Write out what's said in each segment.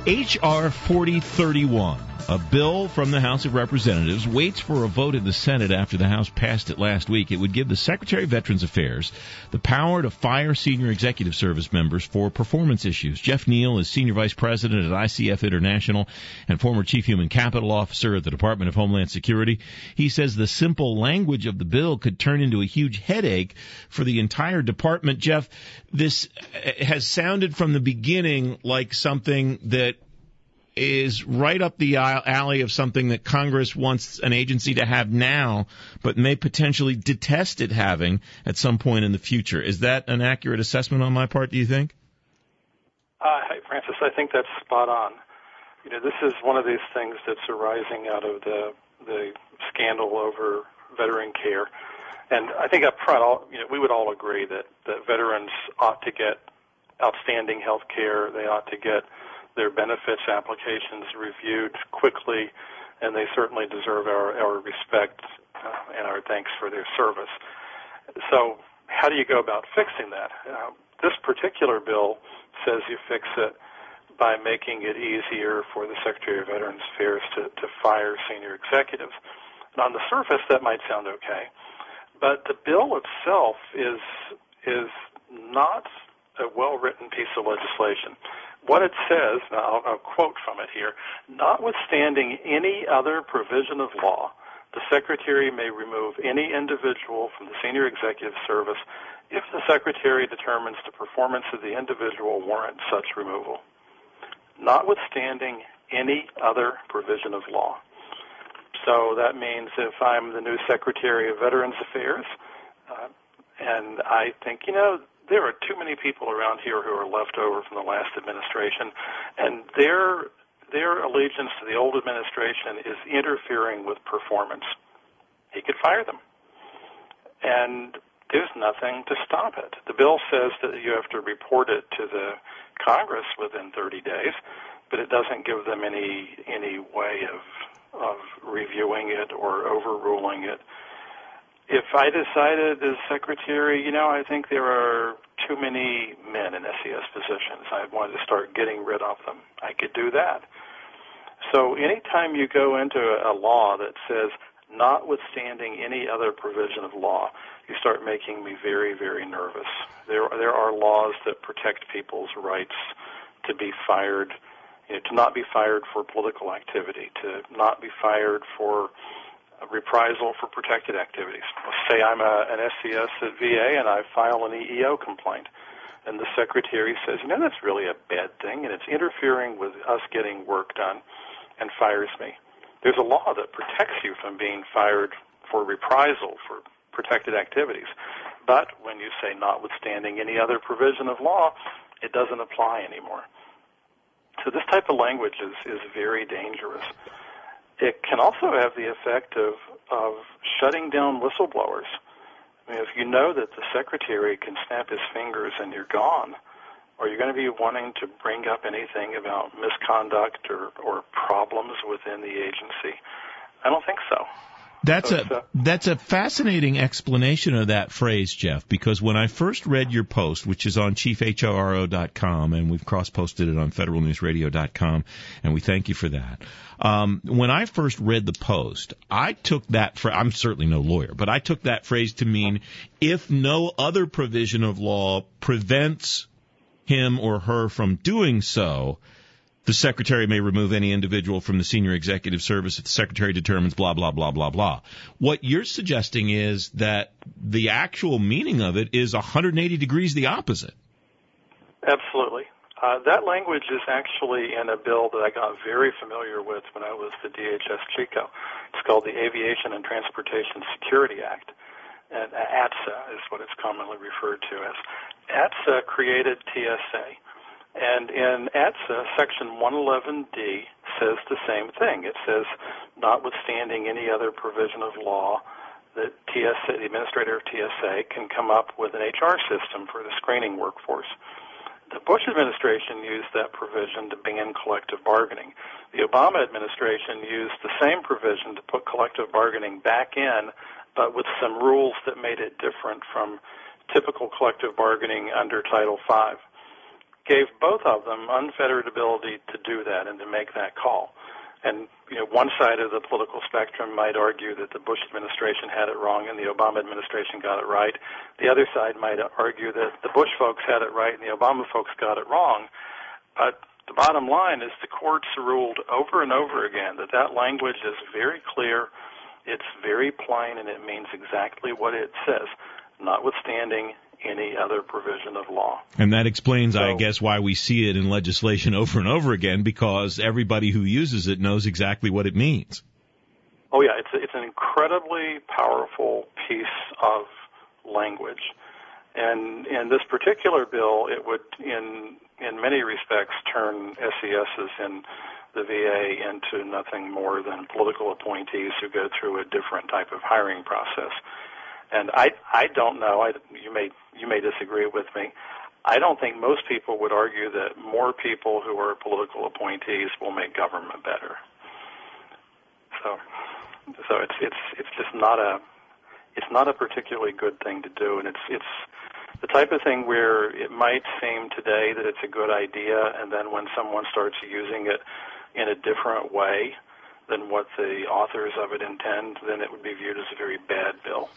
H.R. 4031, a bill from the House of Representatives, waits for a vote in the Senate after the House passed it last week. It would give the Secretary of Veterans Affairs the power to fire senior executive service members for performance issues. Jeff Neal is Senior Vice President at ICF International and former Chief Human Capital Officer at the Department of Homeland Security. He says the simple language of the bill could turn into a huge headache for the entire department. Jeff, this has sounded from the beginning like something that is right up the alley of something that Congress wants an agency to have now, but may potentially detest it having at some point in the future. Is that an accurate assessment on my part, do you think? Hi, Francis. I think that's spot on. You know, this is one of these things that's arising out of the scandal over veteran care. And I think up front, we would all agree that veterans ought to get outstanding health care. They ought to get their benefits applications reviewed quickly, and they certainly deserve our respect and our thanks for their service. So how do you go about fixing that? This particular bill says you fix it by making it easier for the Secretary of Veterans Affairs to fire senior executives. And on the surface, that might sound okay, but the bill itself is not a well-written piece of legislation. What it says, now I'll quote from it here, notwithstanding any other provision of law, the Secretary may remove any individual from the senior executive service if the Secretary determines the performance of the individual warrants such removal. Notwithstanding any other provision of law. So that means if I'm the new Secretary of Veterans Affairs, and I think, there are too many people around here who are left over from the last administration, and their allegiance to the old administration is interfering with performance. He could fire them. And there's nothing to stop it. The bill says that you have to report it to the Congress within 30 days, but it doesn't give them any way of reviewing it or overruling it. If I decided as Secretary, I think there are too many men in SES positions. I wanted to start getting rid of them. I could do that. So anytime you go into a law that says, notwithstanding any other provision of law, you start making me very, very nervous. There are laws that protect people's rights to be fired, to not be fired for political activity, to not be fired for reprisal for protected activities. Let's say I'm an SCS at VA and I file an EEO complaint, and the Secretary says, that's really a bad thing, and it's interfering with us getting work done, and fires me. There's a law that protects you from being fired for reprisal for protected activities. But when you say notwithstanding any other provision of law, it doesn't apply anymore. So this type of language is very dangerous. It can also have the effect of shutting down whistleblowers. I mean, if you know that the Secretary can snap his fingers and you're gone, are you going to be wanting to bring up anything about misconduct or problems within the agency? I don't think so. That's a fascinating explanation of that phrase, Jeff, because when I first read your post, which is on chiefhro.com, and we've cross-posted it on federalnewsradio.com, and we thank you for that. When I first read the post, I took that I'm certainly no lawyer, but I took that phrase to mean if no other provision of law prevents him or her from doing so, the Secretary may remove any individual from the senior executive service if the Secretary determines blah, blah, blah, blah, blah. What you're suggesting is that the actual meaning of it is 180 degrees the opposite. Absolutely. That language is actually in a bill that I got very familiar with when I was the DHS Chico. It's called the Aviation and Transportation Security Act, and ATSA is what it's commonly referred to as. ATSA created TSA. And in ATSA, Section 111D says the same thing. It says, notwithstanding any other provision of law, that TSA, the administrator of TSA, can come up with an HR system for the screening workforce. The Bush administration used that provision to ban collective bargaining. The Obama administration used the same provision to put collective bargaining back in, but with some rules that made it different from typical collective bargaining under Title V. gave both of them unfettered ability to do that and to make that call. And one side of the political spectrum might argue that the Bush administration had it wrong and the Obama administration got it right. The other side might argue that the Bush folks had it right and the Obama folks got it wrong. But the bottom line is the courts ruled over and over again that language is very clear, it's very plain, and it means exactly what it says, notwithstanding any other provision of law. And that explains, I guess, why we see it in legislation over and over again, because everybody who uses it knows exactly what it means. Oh, yeah, it's an incredibly powerful piece of language. And in this particular bill, it would, in many respects, turn SESs in the VA into nothing more than political appointees who go through a different type of hiring process. And I don't know. You may disagree with me. I don't think most people would argue that more people who are political appointees will make government better. So it's just not a particularly good thing to do, and it's the type of thing where it might seem today that it's a good idea, and then when someone starts using it in a different way than what the authors of it intend, then it would be viewed as a very bad bill.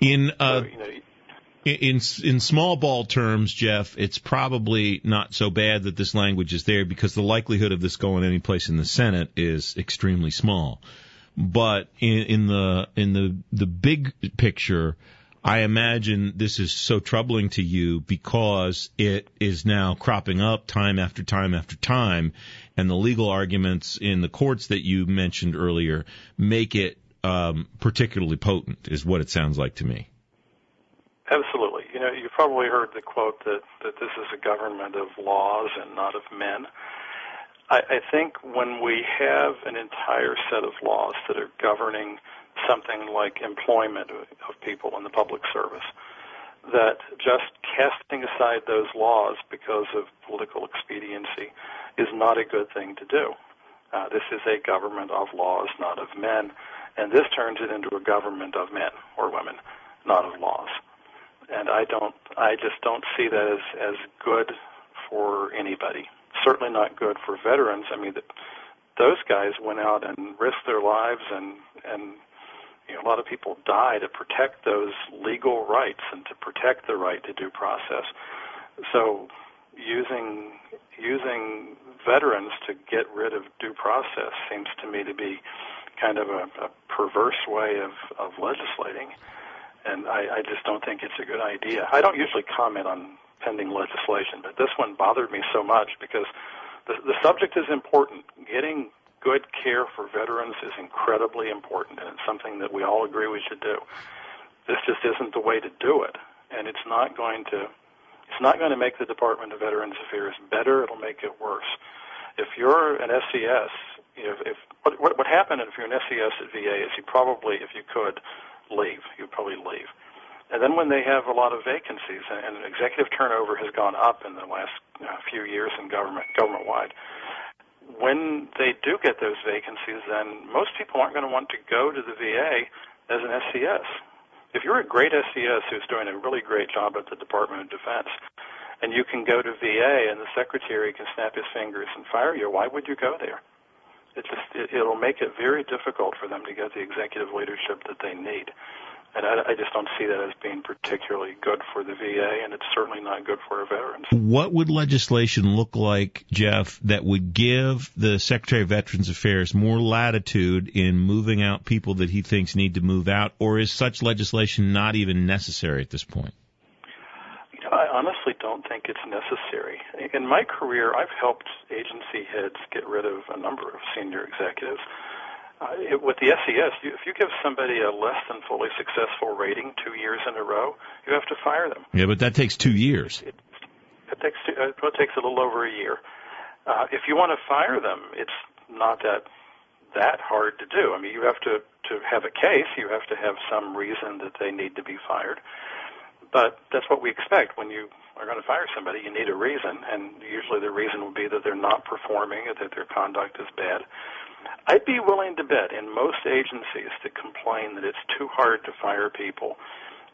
In small ball terms, Jeff, it's probably not so bad that this language is there, because the likelihood of this going any place in the Senate is extremely small. But in the big picture, I imagine this is so troubling to you because it is now cropping up time after time after time, and the legal arguments in the courts that you mentioned earlier make it particularly potent, is what it sounds like to me. Absolutely. You've probably heard the quote that this is a government of laws and not of men. I think when we have an entire set of laws that are governing something like employment of people in the public service, that just casting aside those laws because of political expediency is not a good thing to do. This is a government of laws, not of men, and this turns it into a government of men or women, not of laws. And I just don't see that as good for anybody. Certainly not good for veterans. I mean, those guys went out and risked their lives, and a lot of people die to protect those legal rights and to protect the right to due process. So using veterans to get rid of due process seems to me to be kind of a perverse way of legislating. And I just don't think it's a good idea. I don't usually comment on pending legislation, but this one bothered me so much because the subject is important. Getting good care for veterans is incredibly important, and it's something that we all agree we should do. This just isn't the way to do it, and it's not going to make the Department of Veterans Affairs better. It'll make it worse. If you're an SES, what happened if you're an SES at VA is you'd probably leave. And then when they have a lot of vacancies, and executive turnover has gone up in the last few years in government-wide, when they do get those vacancies, then most people aren't going to want to go to the VA as an SES. If you're a great SES who's doing a really great job at the Department of Defense, and you can go to VA and the secretary can snap his fingers and fire you, why would you go there? It'll make it very difficult for them to get the executive leadership that they need. And I just don't see that as being particularly good for the VA, and it's certainly not good for our veterans. What would legislation look like, Jeff, that would give the Secretary of Veterans Affairs more latitude in moving out people that he thinks need to move out, or is such legislation not even necessary at this point? I honestly don't think it's necessary. In my career, I've helped agency heads get rid of a number of senior executives. With the SES, if you give somebody a less than fully successful rating 2 years in a row, you have to fire them. Yeah, but that takes 2 years. It takes a little over a year. If you want to fire them, it's not that hard to do. I mean, you have to have a case. You have to have some reason that they need to be fired. But that's what we expect when you are going to fire somebody. You need a reason, and usually the reason will be that they're not performing, that their conduct is bad. I'd be willing to bet in most agencies that complain that it's too hard to fire people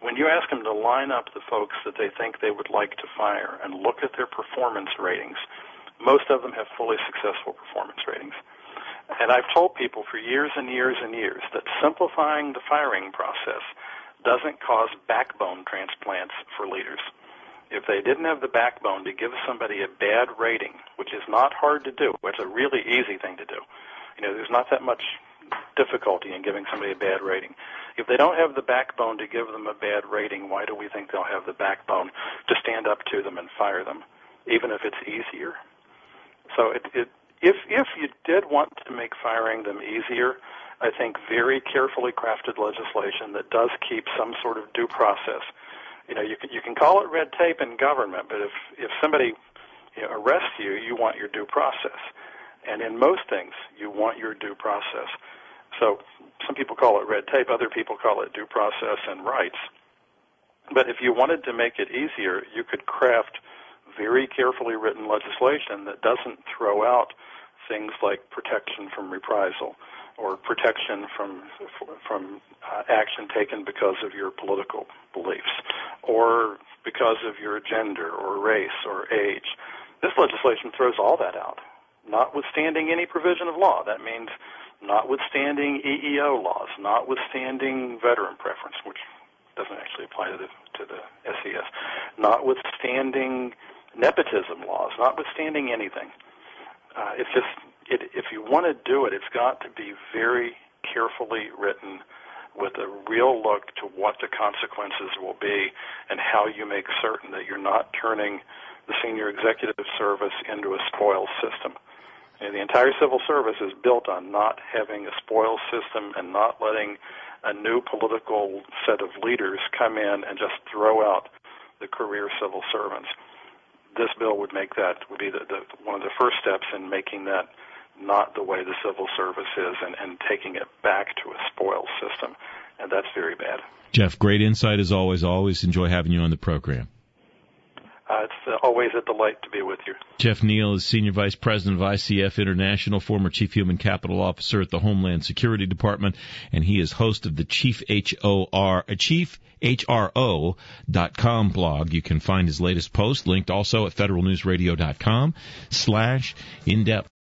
when you ask them to line up the folks that they think they would like to fire and look at their performance ratings, most of them have fully successful performance ratings. And I've told people for years and years and years that simplifying the firing process doesn't cause backbone transplants for leaders. If they didn't have the backbone to give somebody a bad rating, which is not hard to do, it's a really easy thing to do. There's not that much difficulty in giving somebody a bad rating. If they don't have the backbone to give them a bad rating, why do we think they'll have the backbone to stand up to them and fire them, even if it's easier? So if you did want to make firing them easier, I think very carefully crafted legislation that does keep some sort of due process. You can call it red tape in government, but if somebody arrests you, you want your due process. And in most things, you want your due process. So some people call it red tape, other people call it due process and rights. But if you wanted to make it easier, you could craft very carefully written legislation that doesn't throw out things like protection from reprisal or protection from action taken because of your political beliefs or because of your gender or race or age. This legislation throws all that out, notwithstanding any provision of law. That means notwithstanding EEO laws, notwithstanding veteran preference, which doesn't actually apply to the SES, notwithstanding nepotism laws, notwithstanding anything. If you want to do it, it's got to be very carefully written with a real look to what the consequences will be and how you make certain that you're not turning the senior executive service into a spoils system. And the entire civil service is built on not having a spoils system and not letting a new political set of leaders come in and just throw out the career civil servants. This bill would make that, would be one of the first steps in making that not the way the civil service is and taking it back to a spoils system. And that's very bad. Jeff, great insight as always. Always enjoy having you on the program. It's always a delight to be with you. Jeff Neal is Senior Vice President of ICF International, former Chief Human Capital Officer at the Homeland Security Department, and he is host of the ChiefHRO.com blog. You can find his latest post linked also at federalnewsradio.com/in-depth.